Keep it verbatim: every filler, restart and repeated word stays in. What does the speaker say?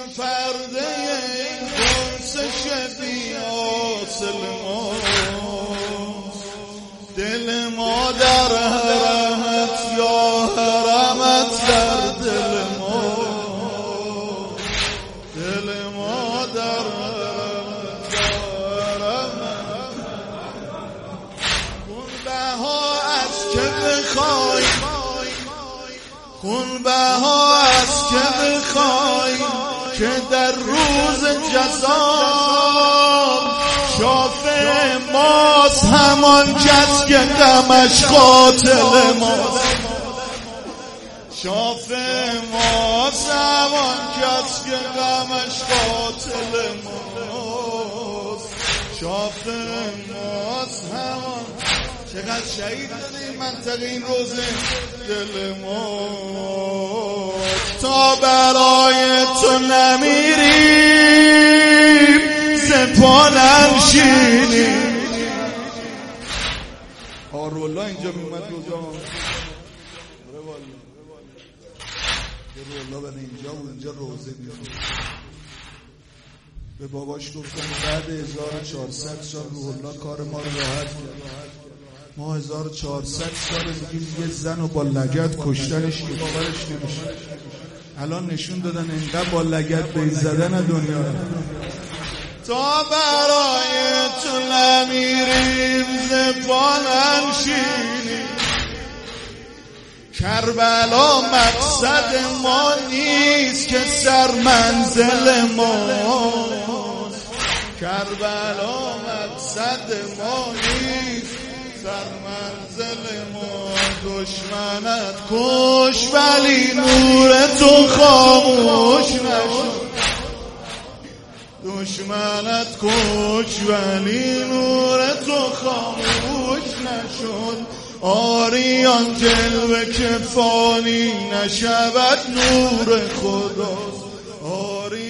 پرده پرسش بی حاصل ماست. دل ما در حرمت یا حرمت در دل ما، دل ما در حرمت یا حرمت. کن بها از که بخوای، کن بها از که بخوای که در روز جزا شافع ماست، همان کس که غمش قاتل ماست. شافع ماست همان کس که غمش قاتل ماست. شافع ماست همان. چقدر شهید داده این منطقه این روزه. دل ما تا برای تو نمیریم زپا ننشینیم. آرولا اینجا میمد روزا رولا بره اینجا و اینجا روزه بیاد. به باباش گفتم بعد هزار و چهارصد سال رولا کار ما رو راحت کرد. ما هزار و چهارصد سال میگیم یه زن رو با لگد کشتنش که باورش نمیشه. الان نشون دادن اینقدر با لگد به زدن دنیا. تا برای تو نمیریم زپا ننشینیم. کربلا مقصد ما نیست که سر منزل ماست. کربلا مقصد ما نیست سر منزل ما. دشمنت کش ولی نور تو خاموش نشد. دشمنت کش ولی نور تو خاموش نشد. آریان جلوه که فانی نشود نور خداست. آری